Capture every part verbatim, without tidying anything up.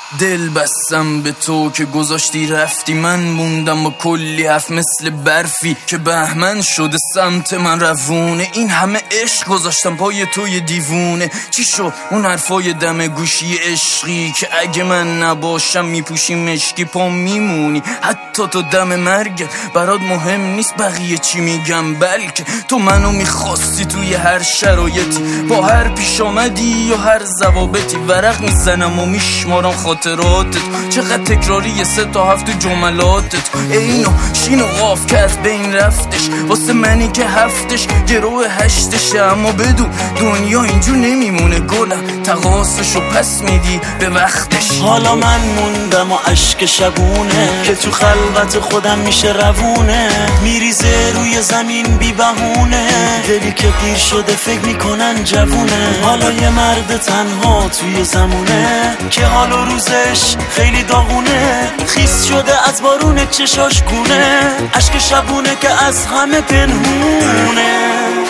دل بستم به تو که گذاشتی رفتی، من موندم با کلی حرف مثل برفی که بهمن شده سمت من روونه. این همه عشق گذاشتم پای توی دیوونه، چی شد اون حرفای دم گوشی عشقی که اگه من نباشم میپوشی مشکی پا میمونی؟ حتی تو دم مرگ برات مهم نیست بقیه چی میگم، بلکه تو منو میخواستی توی هر شرایطی، با هر پیش آمدی یا هر ضوابطی. ورق میزنم و میشمارم خاطراتت، چقدر تکراری سه تا هفت جملاتت. اینو شین و قاف که از بین رفتش واسه منی که هفتش گروه هشتشه. اما بدون دنیا اینجور نمیمونه گلم، تقاصشو پس میدی به وقتش. حالا من موندم و عشق شبونه که تو خلوت خودم میشه روونه، میریزه روی زمین بی بهونه، دلی که پیر شده فکر میکنن جوونه. حالا یه مرد تنها توی زمونه که حال و روزش خیلی داغونه، خیس شده از بارون چشاش گونه، عشق شبونه که از همه پنهونه.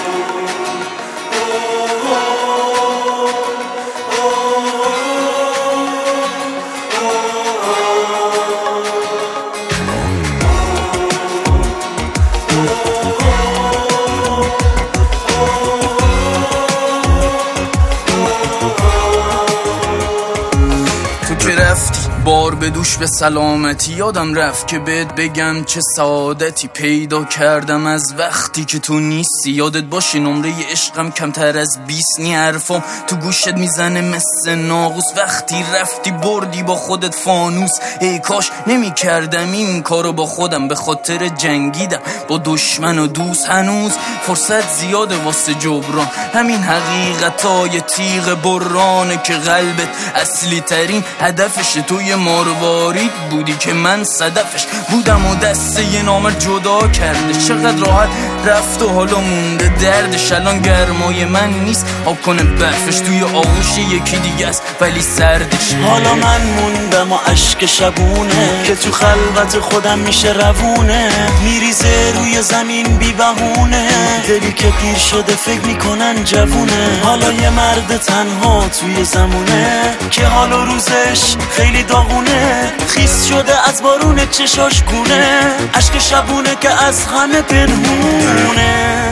تو که رفتی بار به دوش به سلامتی، یادم رفت که بهت بگم چه سعادتی پیدا کردم از وقتی که تو نیستی. یادت باشه نمره عشقم کمتر از بیست نی، حرفام تو گوشت میزنه مثل ناقوس. وقتی رفتی بردی با خودت فانوس، ای کاش نمی کردم این کارو با خودم، به خاطر جنگیدم با دشمن و دوست. هنوز فرصت زیاده واسه جبران همین حقیقتای تیغ برانه که قلبت اصلی ترین هدفش توی ماروارید بودی که من صدفش بودم و دست یه نامر جدا کرده. چقدر راحت رفت و حالا مونده دردش. الان گرمای من نیست آب کنه برفش، توی آغوش یکی دیگه است ولی سردش. حالا من موندم و عشق شبونه که تو خلوت خودم میشه روونه، میریزه روی زمین بی بهونه، دلی که پیر شده فکر میکنن جوونه. حالا یه مرد تنها توی زمونه که حال و روزش خیلی داغونه، خیس شده از بارون چشاش گونه، عشق شبونه که از همه پنهونه.